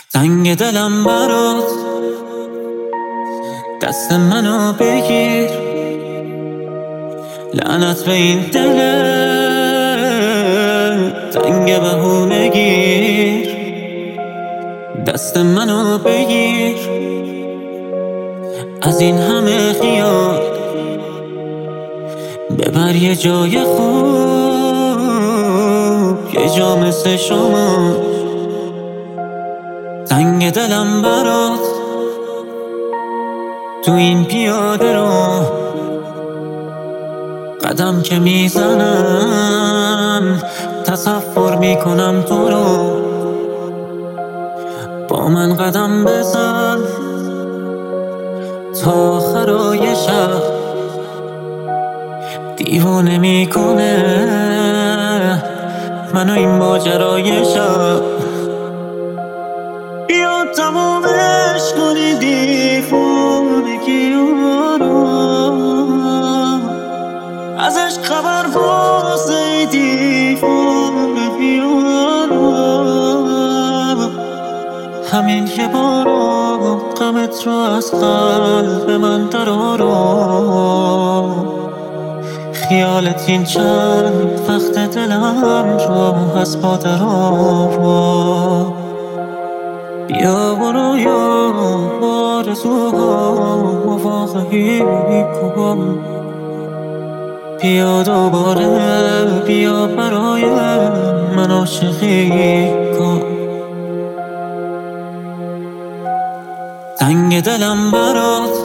تنگ دلم برات، دست منو بگیر. لعنت به این دل تنگ بهونگیر. دست منو بگیر از این همه خیال، ببر یه جای خوب، یه جا مثل شما. تنگ دلم برات تو این پیاده رو، قدم که میزنم تصور میکنم تو رو. با من قدم بزن تا آخرای شب، دیوانه میکنه منو این ماجرای شب. بیا تمومش کنی دیوانگی رو، ازش خبر واسه دیوانگی رو. همین یه بارو غمت رو از قلب من درارو. خیالت این چند وقت دلم رو از با درارو. بیا برو یا آرزوها واقعی کن. بیا دوباره، بیا برای من عاشقی کن. تنگ دلم برات،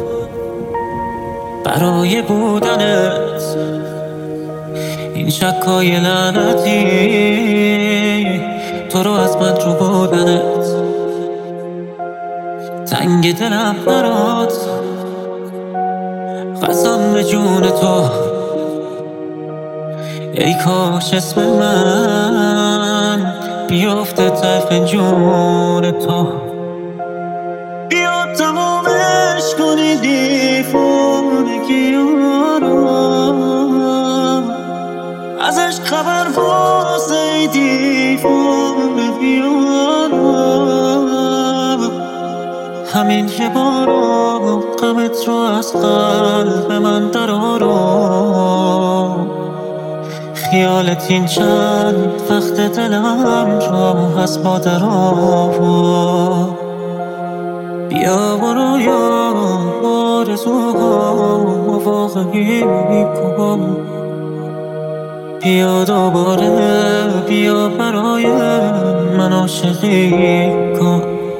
برای بودنت، این شکای لعنتی تو رو از من رو بودنت. تنگ دلم برات، قسم به جون تو، ای کاش اسم من بیافته طرف جون تو. بیا تمومش کنی دیوانگی رو، ازش خبر واسه دیوانگی رو. همین یه بارو غمت رو از قلب من درارو. خیالت این چند وقت دلم رو از ما درارو. بیا برو یا آرزوها واقعی کن. بیا دوباره، بیا برای من عاشقی کن.